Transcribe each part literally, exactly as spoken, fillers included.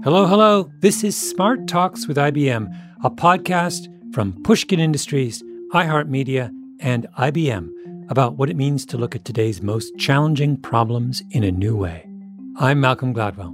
Hello, hello. This is Smart Talks with I B M, a podcast from Pushkin Industries, iHeartMedia, and I B M about what it means to look at today's most challenging problems in a new way. I'm Malcolm Gladwell.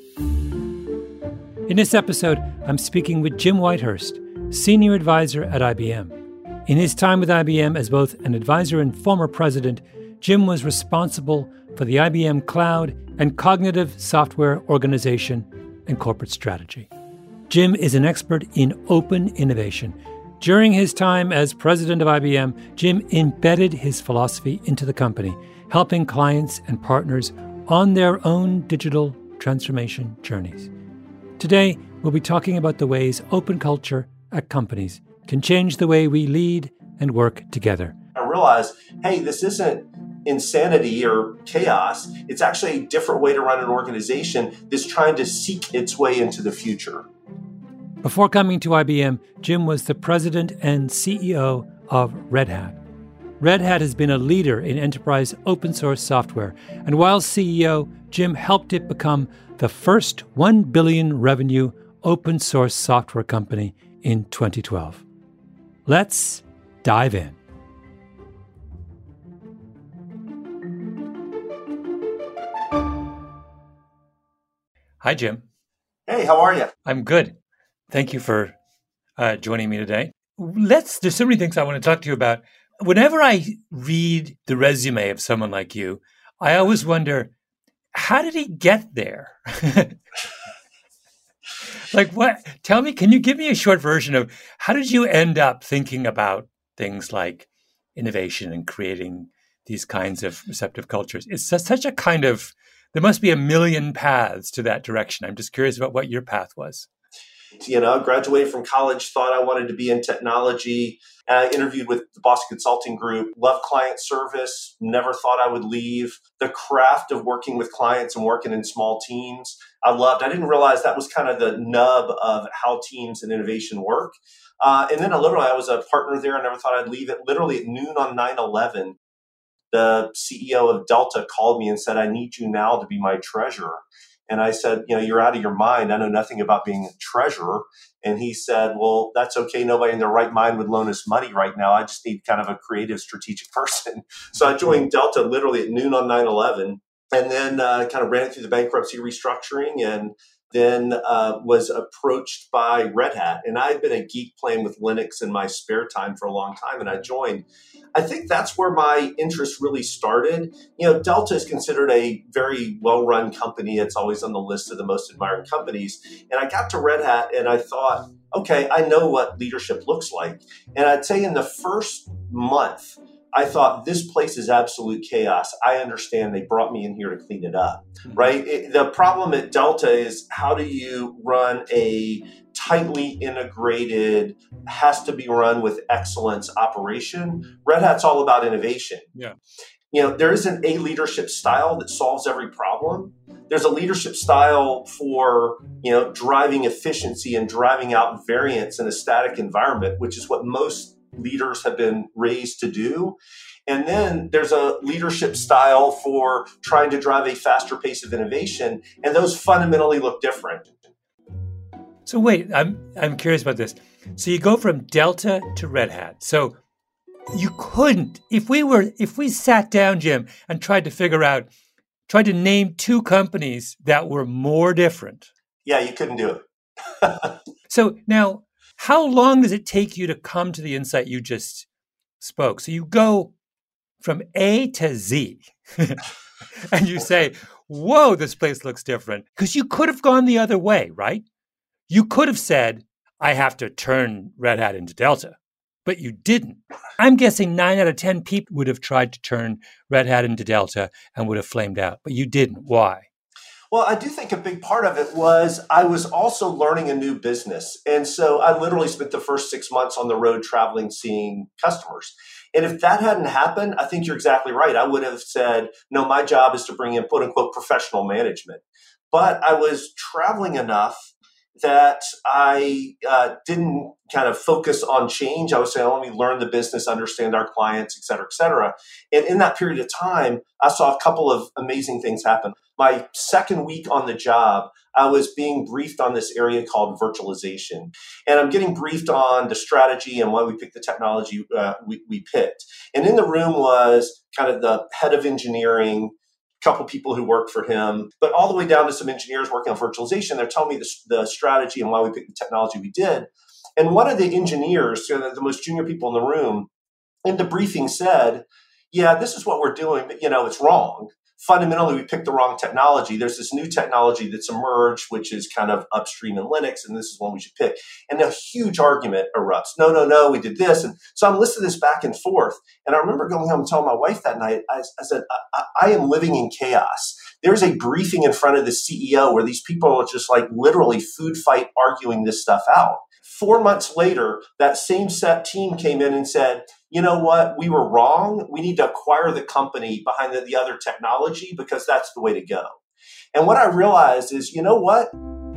In this episode, I'm speaking with Jim Whitehurst, Senior Advisor at I B M. In his time with I B M as both an advisor and former president, Jim was responsible for the I B M Cloud and Cognitive Software Organization and corporate strategy. Jim is an expert in open innovation. During his time as president of I B M, Jim embedded his philosophy into the company, helping clients and partners on their own digital transformation journeys. Today, we'll be talking about the ways open culture at companies can change the way we lead and work together. I realized, hey, this isn't insanity or chaos. It's actually a different way to run an organization that's trying to seek its way into the future. Before coming to I B M, Jim was the president and C E O of Red Hat. Red Hat has been a leader in enterprise open source software, and while C E O, Jim helped it become the first one billion revenue open source software company in twenty twelve. Let's dive in. Hi, Jim. Hey, how are you? I'm good. Thank you for uh, joining me today. Let's. There's so many things I want to talk to you about. Whenever I read the resume of someone like you, I always wonder, how did he get there? Like what? Tell me, can you give me a short version of how did you end up thinking about things like innovation and creating these kinds of receptive cultures? It's such a kind of, there must be a million paths to that direction. I'm just curious about what your path was. You know, I graduated from college, thought I wanted to be in technology. I interviewed with the Boston Consulting Group, loved client service, never thought I would leave. The craft of working with clients and working in small teams, I loved. I didn't realize that was kind of the nub of how teams and innovation work. Uh, and then I literally, I was a partner there. I never thought I'd leave it. Literally at noon on nine eleven, the C E O of Delta called me and said, I need you now to be my treasurer. And I said, you know, you're out of your mind. I know nothing about being a treasurer. And he said, well, that's okay. Nobody in their right mind would loan us money right now. I just need kind of a creative, strategic person. So I joined Delta literally at noon on nine eleven and then uh, kind of ran it through the bankruptcy restructuring and then uh, was approached by Red Hat. And I had been a geek playing with Linux in my spare time for a long time. And I joined. I think that's where my interest really started. You know, Delta is considered a very well-run company. It's always on the list of the most admired companies. And I got to Red Hat and I thought, okay, I know what leadership looks like. And I'd say in the first month, I thought this place is absolute chaos. I understand they brought me in here to clean it up, right? It, the problem at Delta is how do you run a tightly integrated, has to be run with excellence operation? Red Hat's all about innovation. Yeah. You know, there isn't a leadership style that solves every problem. There's a leadership style for, you know, driving efficiency and driving out variance in a static environment, which is what most leaders have been raised to do. And then there's a leadership style for trying to drive a faster pace of innovation. And those fundamentally look different. So wait, I'm I'm curious about this. So you go from Delta to Red Hat. So you couldn't, if we were, if we sat down, Jim, and tried to figure out, tried to name two companies that were more different. Yeah, you couldn't do it. So now, how long does it take you to come to the insight you just spoke? So you go from A to Z and you say, whoa, this place looks different. Because you could have gone the other way, right? You could have said, I have to turn Red Hat into Delta, but you didn't. I'm guessing nine out of ten people would have tried to turn Red Hat into Delta and would have flamed out, but you didn't. Why? Well, I do think a big part of it was I was also learning a new business. And so I literally spent the first six months on the road traveling, seeing customers. And if that hadn't happened, I think you're exactly right. I would have said, no, my job is to bring in quote unquote professional management. But I was traveling enough that I uh, didn't kind of focus on change. I was saying, let me learn the business, understand our clients, et cetera, et cetera. And in that period of time, I saw a couple of amazing things happen. My second week on the job, I was being briefed on this area called virtualization. And I'm getting briefed on the strategy and why we picked the technology uh, we, we picked. And in the room was kind of the head of engineering, couple people who worked for him, but all the way down to some engineers working on virtualization. They're telling me the, the strategy and why we picked the technology we did. And one of the engineers, you know, the most junior people in the room, in the briefing said, yeah, this is what we're doing, but, you know, it's wrong. Fundamentally, we picked the wrong technology. There's this new technology that's emerged, which is kind of upstream in Linux, and this is one we should pick. And a huge argument erupts. No, no, no, we did this. And so I'm listening to this back and forth. And I remember going home and telling my wife that night, I, I said, I, I am living in chaos. There's a briefing in front of the C E O where these people are just like literally food fight arguing this stuff out. Four months later, that same set team came in and said, you know what, we were wrong. We need to acquire the company behind the, the other technology because that's the way to go. And what I realized is, you know what?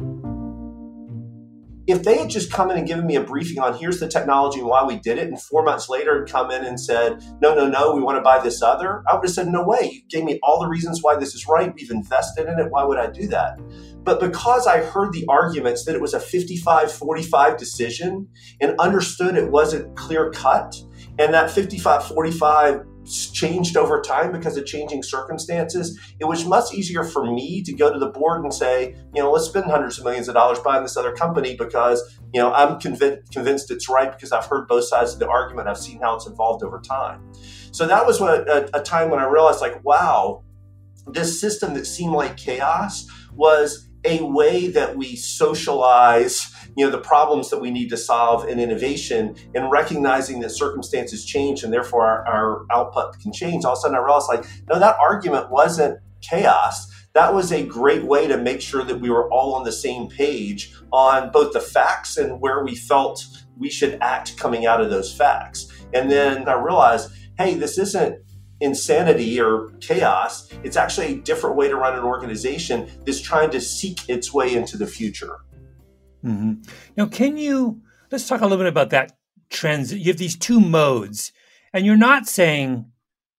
If they had just come in and given me a briefing on here's the technology and why we did it, and four months later had come in and said, no, no, no, we want to buy this other, I would have said, no way. You gave me all the reasons why this is right. We've invested in it. Why would I do that? But because I heard the arguments that it was a fifty-five forty-five decision and understood it wasn't clear cut, and that fifty-five forty-five changed over time because of changing circumstances, it was much easier for me to go to the board and say, you know, let's spend hundreds of millions of dollars buying this other company because, you know, I'm convinced convinced it's right because I've heard both sides of the argument. I've seen how it's evolved over time. So that was what, a, a time when I realized, like, wow, this system that seemed like chaos was a way that we socialize, you know, the problems that we need to solve in innovation, and recognizing that circumstances change and therefore our, our output can change. All of a sudden I realized, like, no, that argument wasn't chaos. That was a great way to make sure that we were all on the same page on both the facts and where we felt we should act coming out of those facts. And then I realized, hey, this isn't insanity or chaos. It's actually a different way to run an organization that's trying to seek its way into the future. Mm-hmm. Now, can you, let's talk a little bit about that trends. You have these two modes, and you're not saying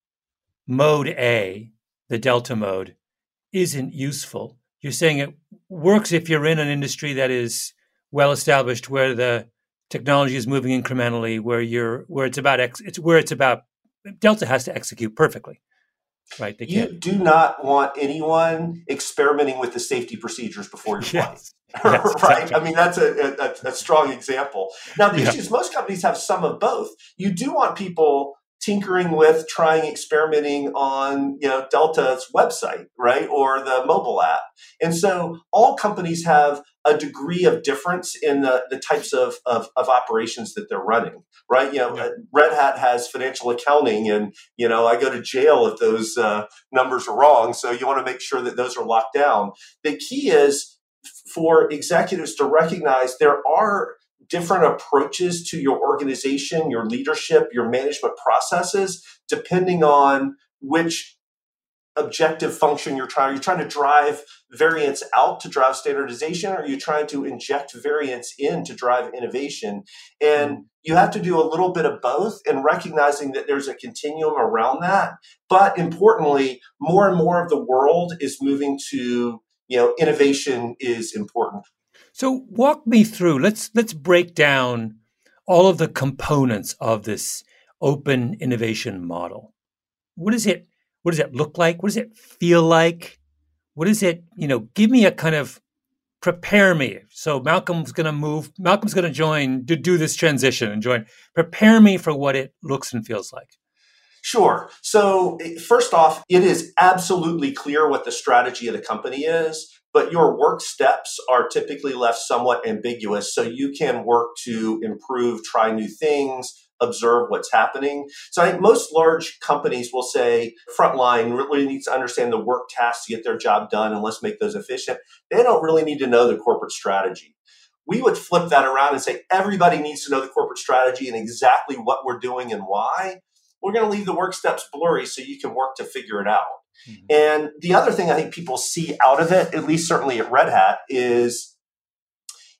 mode A, the Delta mode, isn't useful. You're saying it works if you're in an industry that is well established, where the technology is moving incrementally, where you're, where it's about, ex, it's where it's about, Delta has to execute perfectly, right? They you can't. do not want anyone experimenting with the safety procedures before your Yes. flight, Yes, right? exactly. I mean, that's a, a, a strong example. Now, the Yeah. issue is most companies have some of both. You do want people tinkering with, trying, experimenting on, you know, Delta's website, right, or the mobile app. And so all companies have a degree of difference in the, the types of, of, of operations that they're running, right? You know, Yeah. Red Hat has financial accounting, and, you know, I go to jail if those uh, numbers are wrong. So you want to make sure that those are locked down. The key is for executives to recognize there are different approaches to your organization, your leadership, your management processes, depending on which objective function you're trying. You're trying to drive variance out to drive standardization, or you're trying to inject variance in to drive innovation. And you have to do a little bit of both, and recognizing that there's a continuum around that. But importantly, more and more of the world is moving to, you know, innovation is important. So walk me through, let's let's break down all of the components of this open innovation model. What is it? What does it look like? What does it feel like? What is it, you know, give me a kind of, prepare me. So Malcolm's going to move, Malcolm's going to join, to do this transition and join. Prepare me for what it looks and feels like. Sure. So first off, it is absolutely clear what the strategy of the company is, but your work steps are typically left somewhat ambiguous. So you can work to improve, try new things, observe what's happening. So I think most large companies will say frontline really needs to understand the work tasks to get their job done, and let's make those efficient. They don't really need to know the corporate strategy. We would flip that around and say everybody needs to know the corporate strategy and exactly what we're doing and why. We're going to leave the work steps blurry so you can work to figure it out. Mm-hmm. And the other thing I think people see out of it, at least certainly at Red Hat, is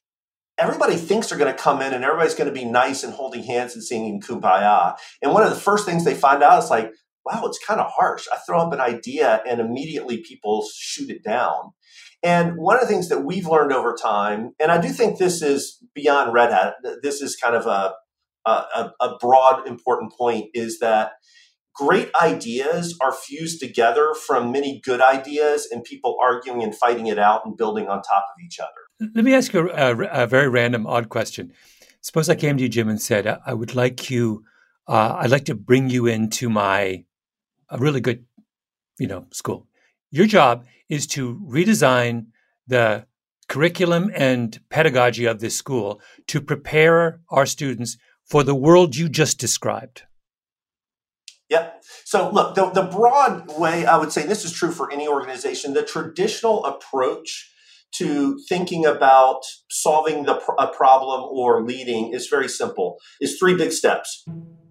everybody thinks they're going to come in and everybody's going to be nice and holding hands and singing Kumbaya. And one of the first things they find out is like, wow, it's kind of harsh. I throw up an idea and immediately people shoot it down. And one of the things that we've learned over time, and I do think this is beyond Red Hat, this is kind of a, a, a broad, important point, is that great ideas are fused together from many good ideas and people arguing and fighting it out and building on top of each other. Let me ask you a, a, a very random, odd question. Suppose I came to you, Jim, and said, I, I would like you, uh, I'd like to bring you into my a really good, you know, school. Your job is to redesign the curriculum and pedagogy of this school to prepare our students for the world you just described. Yep. So look, the, the broad way I would say, this is true for any organization, the traditional approach to thinking about solving the a problem or leading is very simple. It's three big steps.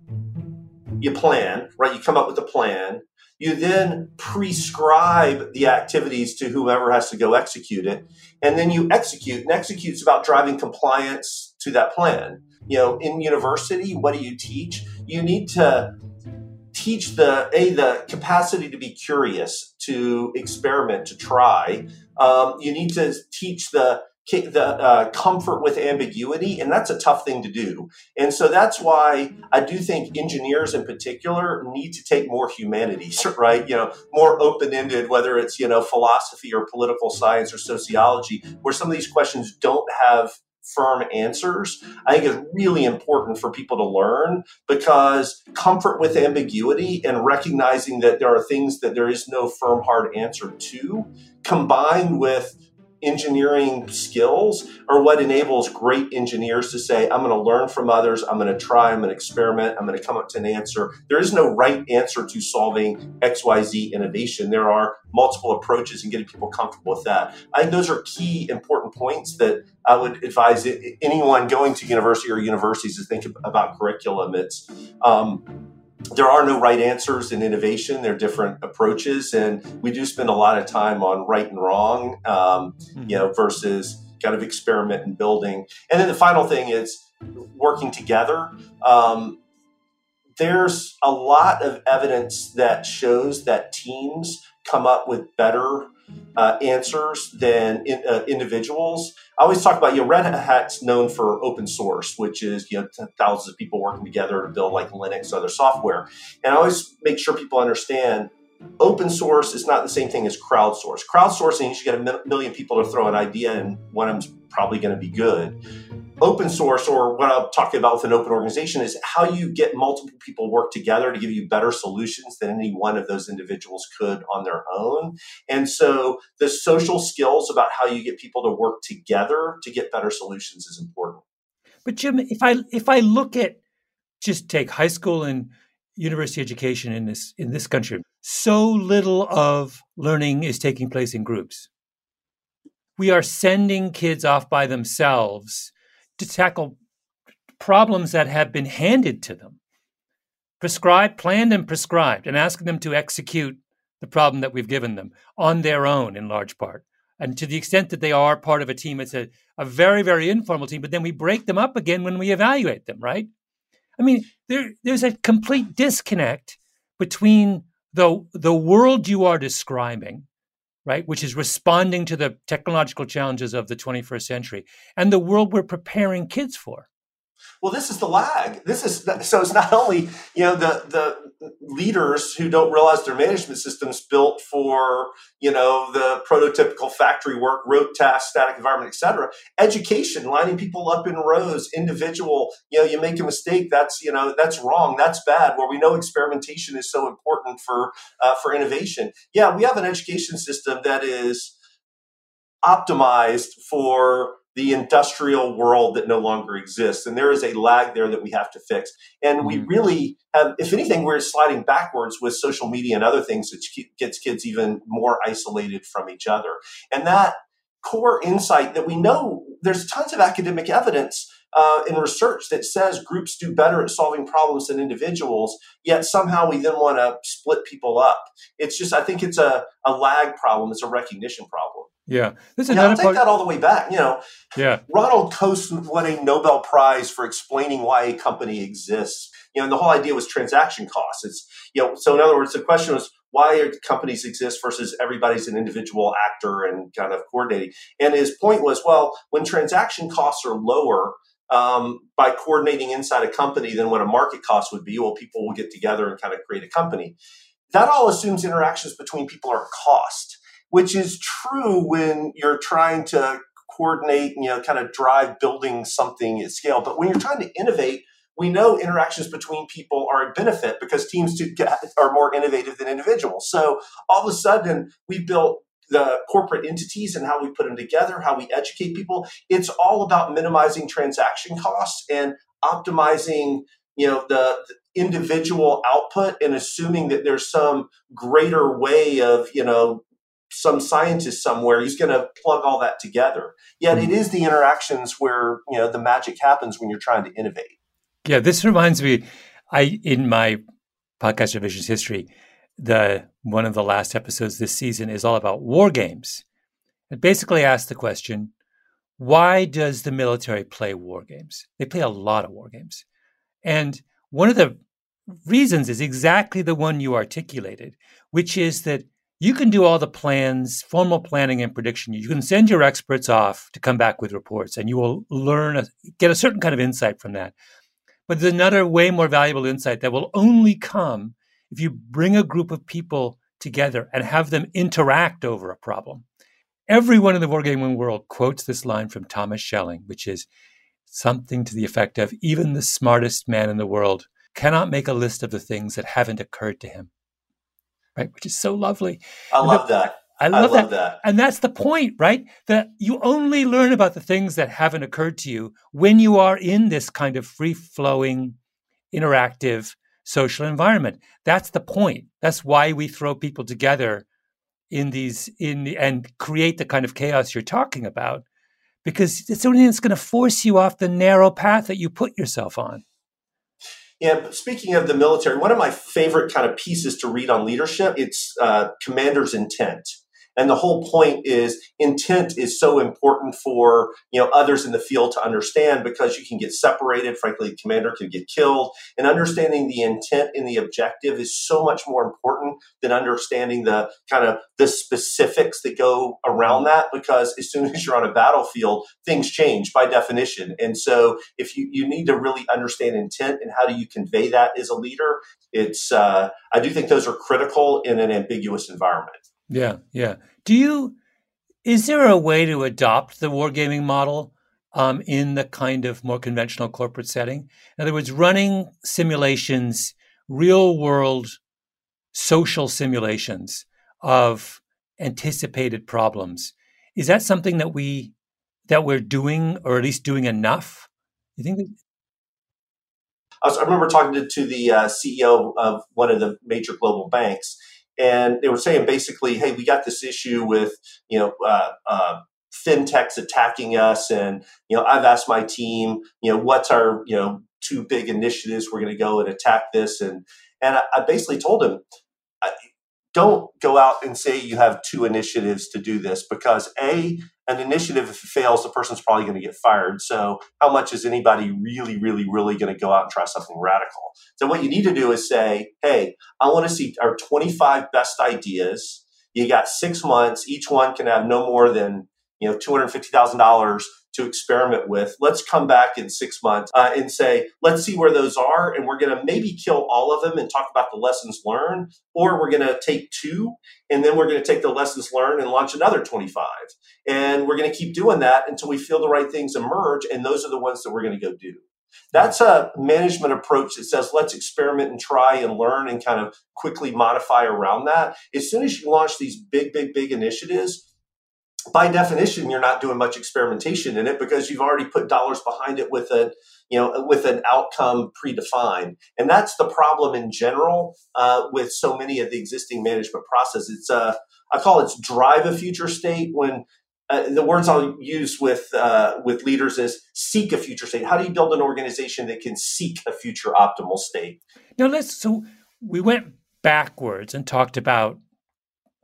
You plan, right? You come up with a plan. You then prescribe the activities to whoever has to go execute it. And then you execute. And execute is about driving compliance to that plan. You know, in university, what do you teach? You need to teach the, A, the capacity to be curious, to experiment, to try. Um, you need to teach the the uh, comfort with ambiguity, and that's a tough thing to do. And so that's why I do think engineers in particular need to take more humanities, right? You know, more open-ended, whether it's, you know, philosophy or political science or sociology, where some of these questions don't have firm answers. I think is really important for people to learn, because comfort with ambiguity and recognizing that there are things that there is no firm, hard answer to, combined with engineering skills, are what enables great engineers to say, I'm going to learn from others, I'm going to try, I'm going to experiment, I'm going to come up to an answer. There is no right answer to solving X Y Z innovation. There are multiple approaches and getting people comfortable with that. I think those are key important points that I would advise anyone going to university or universities to think about curriculum. It's um, there are no right answers in innovation. There are different approaches, and we do spend a lot of time on right and wrong, um, mm-hmm. you know, versus kind of experiment and building. And then the final thing is working together. Um, there's a lot of evidence that shows that teams come up with better uh, answers than in, uh, individuals. I always talk about, you know, Red Hat's known for open source, which is, you know, thousands of people working together to build like Linux, other software. And I always make sure people understand open source is not the same thing as crowdsource. Crowdsourcing, you should get a million people to throw an idea and one of them's probably going to be good. Open source, or what I'm talking about with an open organization, is how you get multiple people work together to give you better solutions than any one of those individuals could on their own. And so the social skills about how you get people to work together to get better solutions is important. But Jim, if I if I look at, just take high school and university education in this in this country, so little of learning is taking place in groups. We are sending kids off by themselves to tackle problems that have been handed to them, prescribed, planned and prescribed, and asking them to execute the problem that we've given them on their own in large part. And to the extent that they are part of a team, it's a, a very, very informal team, but then we break them up again when we evaluate them, right? I mean, there, there's a complete disconnect between the, the world you are describing, right, which is responding to the technological challenges of the twenty-first century, and the world we're preparing kids for. Well, this is the lag. This is so it's not only, you know, the the leaders who don't realize their management system's built for, you know, the prototypical factory work, rote tasks, static environment, et cetera. Education, lining people up in rows, individual, you know, you make a mistake, that's, you know, that's wrong, that's bad, where we know experimentation is so important for uh, for innovation. Yeah, we have an education system that is optimized for the industrial world that no longer exists. And there is a lag there that we have to fix. And we really have, if anything, we're sliding backwards with social media and other things, which gets kids even more isolated from each other. And that core insight that we know, there's tons of academic evidence uh, in research that says groups do better at solving problems than individuals, yet somehow we then want to split people up. It's just, I think it's a, a lag problem. It's a recognition problem. Yeah. There's Yeah, another I'll take part. that all the way back. You know, Yeah. Ronald Coase won a Nobel Prize for explaining why a company exists. You know, and the whole idea was transaction costs. It's, you know, so in other words, the question was, why do companies exist versus everybody's an individual actor and kind of coordinating? And his point was, well, when transaction costs are lower um, by coordinating inside a company than what a market cost would be, well, people will get together and kind of create a company. That all assumes interactions between people are a cost, which is true when you're trying to coordinate, you know, kind of drive building something at scale. But when you're trying to innovate, we know interactions between people are a benefit because teams to get, are more innovative than individuals. So all of a sudden, we built the corporate entities and how we put them together, how we educate people. It's all about minimizing transaction costs and optimizing, you know, the, the individual output and assuming that there's some greater way of, you know, some scientist somewhere who's going to plug all that together. Yet it is the interactions where, you know, the magic happens when you're trying to innovate. Yeah, this reminds me, I in my podcast Revisionist History, the one of the last episodes this season is all about war games. It basically asks the question, why does the military play war games? They play a lot of war games. And one of the reasons is exactly the one you articulated, which is that you can do all the plans, formal planning and prediction. You can send your experts off to come back with reports, and you will learn, a, get a certain kind of insight from that. But there's another way more valuable insight that will only come if you bring a group of people together and have them interact over a problem. Everyone in the wargaming world quotes this line from Thomas Schelling, which is something to the effect of, even the smartest man in the world cannot make a list of the things that haven't occurred to him. Right? Which is so lovely. I love the, that. I love, I love that. that. And that's the point, right? That you only learn about the things that haven't occurred to you when you are in this kind of free-flowing, interactive social environment. That's the point. That's why we throw people together in these in the, and create the kind of chaos you're talking about, because it's something that's going to force you off the narrow path that you put yourself on. Yeah, but speaking of the military, one of my favorite kind of pieces to read on leadership, it's uh, Commander's Intent. And the whole point is intent is so important for, you know, others in the field to understand, because you can get separated. Frankly, the commander can get killed. And understanding the intent and the objective is so much more important than understanding the kind of the specifics that go around that, because as soon as you're on a battlefield, things change by definition. And so if you, you need to really understand intent and how do you convey that as a leader, it's uh, I do think those are critical in an ambiguous environment. Yeah, yeah. Do you, is there a way to adopt the wargaming model um, in the kind of more conventional corporate setting? In other words, running simulations, real world social simulations of anticipated problems. Is that something that we, that we're doing, or at least doing enough? You think that- I, was, I remember talking to, to the uh, C E O of one of the major global banks, and they were saying basically, hey, we got this issue with, you know, uh, uh, fintechs attacking us. And, you know, I've asked my team, you know, what's our, you know, two big initiatives we're going to go and attack this. And, and I, I basically told him, don't go out and say you have two initiatives to do this, because A, an initiative, if it fails, the person's probably going to get fired. So how much is anybody really, really, really going to go out and try something radical? So what you need to do is say, hey, I want to see our twenty-five best ideas. You got six months. Each one can have no more than, you know, two hundred fifty thousand dollars to experiment with. Let's come back in six months uh, and say, let's see where those are. And we're going to maybe kill all of them and talk about the lessons learned, or we're going to take two and then we're going to take the lessons learned and launch another twenty-five. And we're going to keep doing that until we feel the right things emerge. And those are the ones that we're going to go do. That's a management approach that says, let's experiment and try and learn and kind of quickly modify around that. As soon as you launch these big, big, big initiatives, by definition, you're not doing much experimentation in it, because you've already put dollars behind it with a, you know, with an outcome predefined. And that's the problem in general uh, with so many of the existing management processes. It's uh, I call it drive a future state. When uh, the words I'll use with uh, with leaders is seek a future state. How do you build an organization that can seek a future optimal state? Now let's. So we went backwards and talked about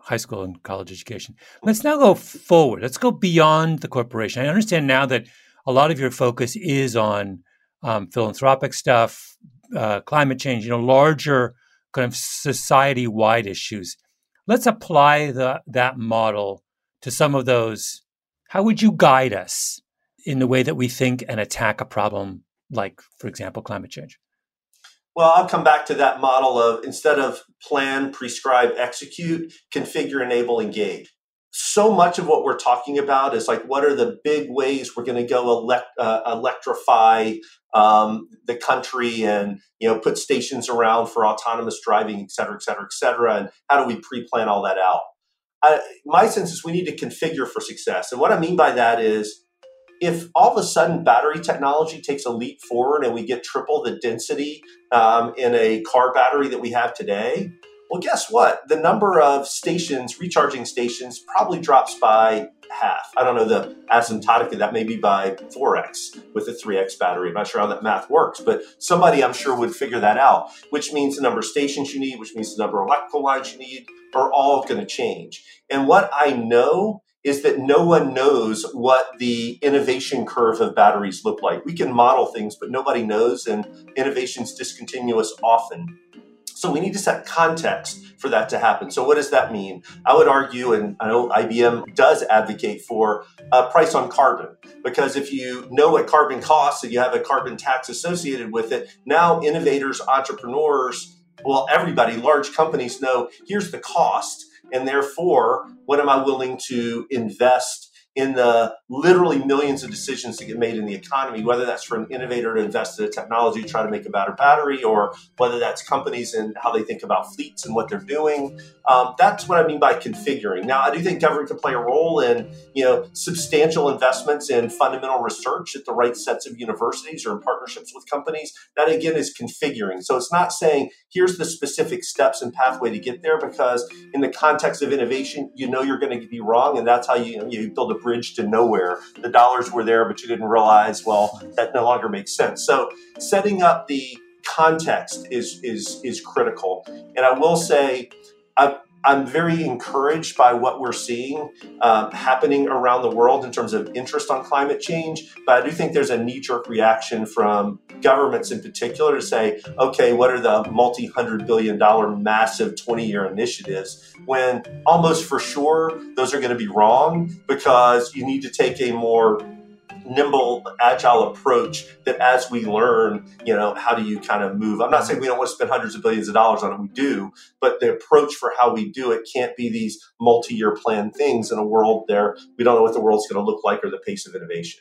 high school and college education. Let's now go forward. Let's go beyond the corporation. I understand now that a lot of your focus is on um, philanthropic stuff, uh, climate change, you know, larger kind of society-wide issues. Let's apply the, that model to some of those. How would you guide us in the way that we think and attack a problem like, for example, climate change? Well, I'll come back to that model of instead of plan, prescribe, execute, configure, enable, engage. So much of what we're talking about is like, what are the big ways we're going to go elect, uh, electrify um, the country and, you know, put stations around for autonomous driving, et cetera, et cetera, et cetera. And how do we pre-plan all that out? I, my sense is we need to configure for success. And what I mean by that is, if all of a sudden battery technology takes a leap forward and we get triple the density um, in a car battery that we have today, well, guess what? The number of stations, recharging stations, probably drops by half. I don't know the asymptotic of that, maybe by four x with a three x battery. I'm not sure how that math works, but somebody I'm sure would figure that out, which means the number of stations you need, which means the number of electrical lines you need are all going to change. And what I know is that no one knows what the innovation curve of batteries look like. We can model things, but nobody knows, and innovation's discontinuous often. So we need to set context for that to happen. So what does that mean? I would argue, and I know I B M does advocate for a price on carbon, because if you know what carbon costs and you have a carbon tax associated with it, now innovators, entrepreneurs, well, everybody, large companies know here's the cost. And therefore, what am I willing to invest in the literally millions of decisions that get made in the economy, whether that's for an innovator to invest in a technology to try to make a better battery, or whether that's companies and how they think about fleets and what they're doing. Um, that's what I mean by configuring. Now, I do think government can play a role in, you know, substantial investments in fundamental research at the right sets of universities or in partnerships with companies. That, again, is configuring. So it's not saying, here's the specific steps and pathway to get there, because in the context of innovation, you know you're going to be wrong, and that's how you, you know, you build a bridge to nowhere. The dollars were there, but you didn't realize, well, that no longer makes sense. So setting up the context is is is critical. And I will say, I, I'm very encouraged by what we're seeing uh, happening around the world in terms of interest on climate change. But I do think there's a knee-jerk reaction from governments in particular to say, okay, what are the multi-hundred billion dollar massive twenty-year initiatives, when almost for sure those are going to be wrong, because you need to take a more nimble, agile approach that as we learn, you know, how do you kind of move? I'm not saying we don't want to spend hundreds of billions of dollars on it, we do, but the approach for how we do it can't be these multi-year planned things in a world there. We don't know what the world's going to look like or the pace of innovation.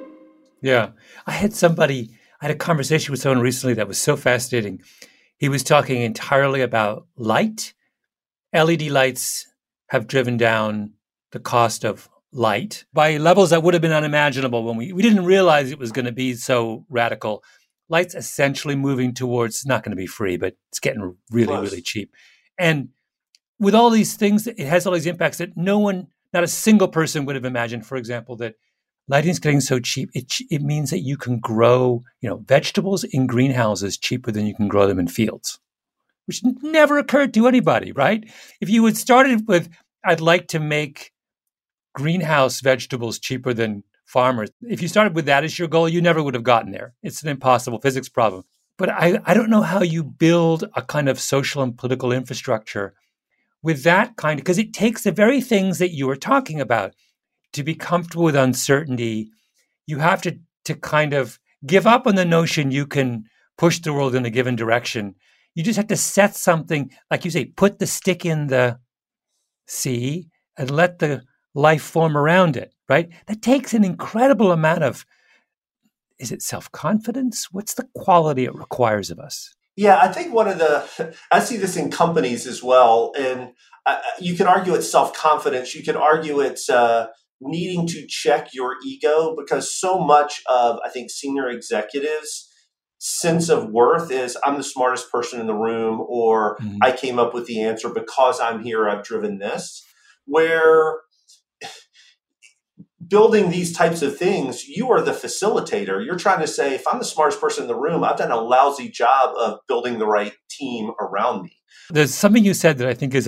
Yeah. I had somebody, I had a conversation with someone recently that was so fascinating. He was talking entirely about light. L E D lights have driven down the cost of light by levels that would have been unimaginable when we, we didn't realize it was going to be so radical. Light's essentially moving towards, it's not going to be free, but it's getting really, Plus. really cheap. And with all these things, it has all these impacts that no one, not a single person would have imagined, for example, that lighting's getting so cheap. It, it means that you can grow, you know, vegetables in greenhouses cheaper than you can grow them in fields, which never occurred to anybody, right? If you had started with, I'd like to make greenhouse vegetables cheaper than farmers. If you started with that as your goal, you never would have gotten there. It's an impossible physics problem. But I, I don't know how you build a kind of social and political infrastructure with that kind of, because it takes the very things that you were talking about. To be comfortable with uncertainty, you have to, to kind of give up on the notion you can push the world in a given direction. You just have to set something, like you say, put the stick in the sea and let the life form around it, right? That takes an incredible amount of, is it self-confidence? What's the quality it requires of us? Yeah, I think one of the, I see this in companies as well. And uh, you can argue it's self-confidence. You can argue it's uh, needing to check your ego, because so much of, I think, senior executives' sense of worth is I'm the smartest person in the room, or mm-hmm. I came up with the answer because I'm here, I've driven this. Where building these types of things, you are the facilitator. You're trying to say, if I'm the smartest person in the room, I've done a lousy job of building the right team around me. There's something you said that I think is a,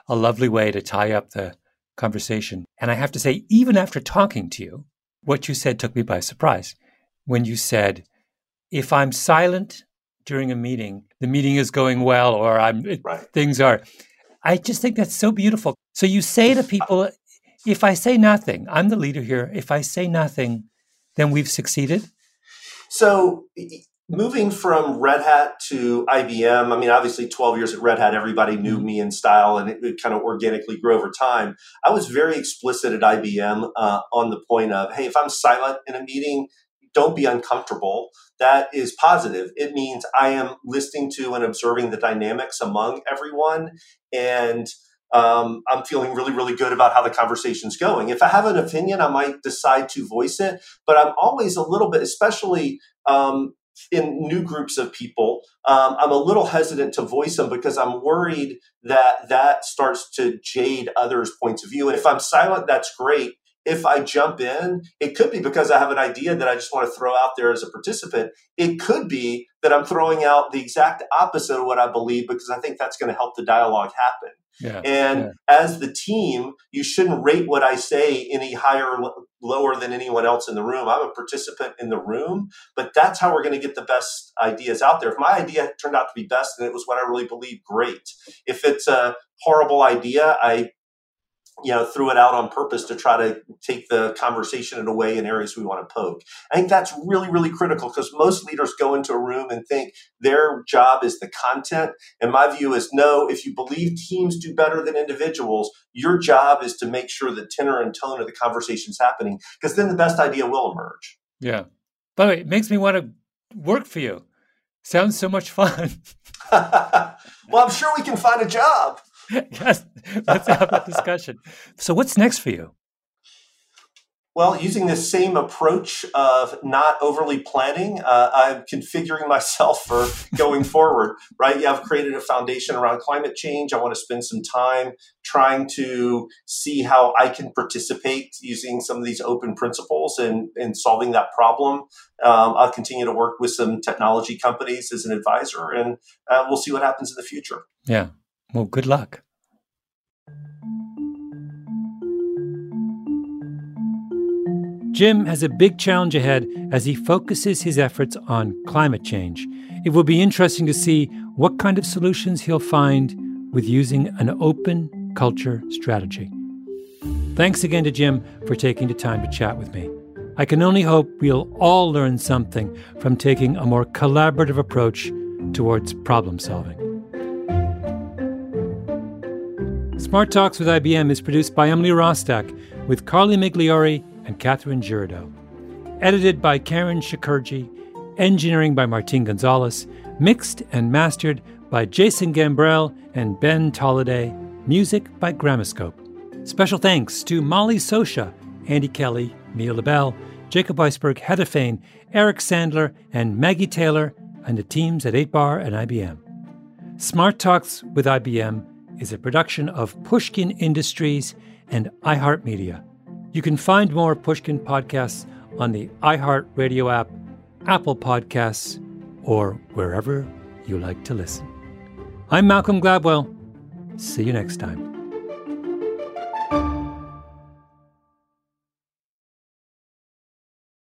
a lovely way to tie up the conversation. And I have to say, even after talking to you, what you said took me by surprise. When you said, if I'm silent during a meeting, the meeting is going well, or I'm it, right. things are. I just think that's so beautiful. So you say to people, if I say nothing, I'm the leader here. If I say nothing, then we've succeeded. So moving from Red Hat to I B M, I mean, obviously twelve years at Red Hat, everybody knew me in style, and it, it kind of organically grew over time. I was very explicit at I B M uh, on the point of, hey, if I'm silent in a meeting, don't be uncomfortable. That is positive. It means I am listening to and observing the dynamics among everyone, and um, I'm feeling really, really good about how the conversation's going. If I have an opinion, I might decide to voice it, but I'm always a little bit, especially um, in new groups of people, um, I'm a little hesitant to voice them because I'm worried that that starts to jade others' points of view. And if I'm silent, that's great. If I jump in, it could be because I have an idea that I just want to throw out there as a participant. It could be that I'm throwing out the exact opposite of what I believe because I think that's going to help the dialogue happen. Yeah, and yeah. As the team, you shouldn't rate what I say any higher or lower than anyone else in the room. I'm a participant in the room, but that's how we're going to get the best ideas out there. If my idea turned out to be best and it was what I really believe, great. If it's a horrible idea, I you know, threw it out on purpose to try to take the conversation in a way in areas we want to poke. I think that's really, really critical because most leaders go into a room and think their job is the content. And my view is no, if you believe teams do better than individuals, your job is to make sure the tenor and tone of the conversation is happening because then the best idea will emerge. Yeah. By the way, it makes me want to work for you. Sounds so much fun. Well, I'm sure we can find a job. Yes, let's have a discussion. So what's next for you? Well, using this same approach of not overly planning, uh, I'm configuring myself for going forward, right? Yeah, I've created a foundation around climate change. I want to spend some time trying to see how I can participate using some of these open principles and in, in solving that problem. Um, I'll continue to work with some technology companies as an advisor, and uh, we'll see what happens in the future. Yeah. Well, good luck. Jim has a big challenge ahead as he focuses his efforts on climate change. It will be interesting to see what kind of solutions he'll find with using an open culture strategy. Thanks again to Jim for taking the time to chat with me. I can only hope we'll all learn something from taking a more collaborative approach towards problem solving. Smart Talks with I B M is produced by Emily Rostak with Carly Migliori and Catherine Girardeau. Edited by Karen Shakurji, engineering by Martin Gonzalez, mixed and mastered by Jason Gambrell and Ben Tolliday, music by Gramoscope. Special thanks to Molly Sosha, Andy Kelly, Mia LaBelle, Jacob Weisberg, Heather Fain, Eric Sandler, and Maggie Taylor, and the teams at eight bar and I B M. Smart Talks with I B M is a production of Pushkin Industries and iHeartMedia. You can find more Pushkin podcasts on the iHeartRadio app, Apple Podcasts, or wherever you like to listen. I'm Malcolm Gladwell. See you next time.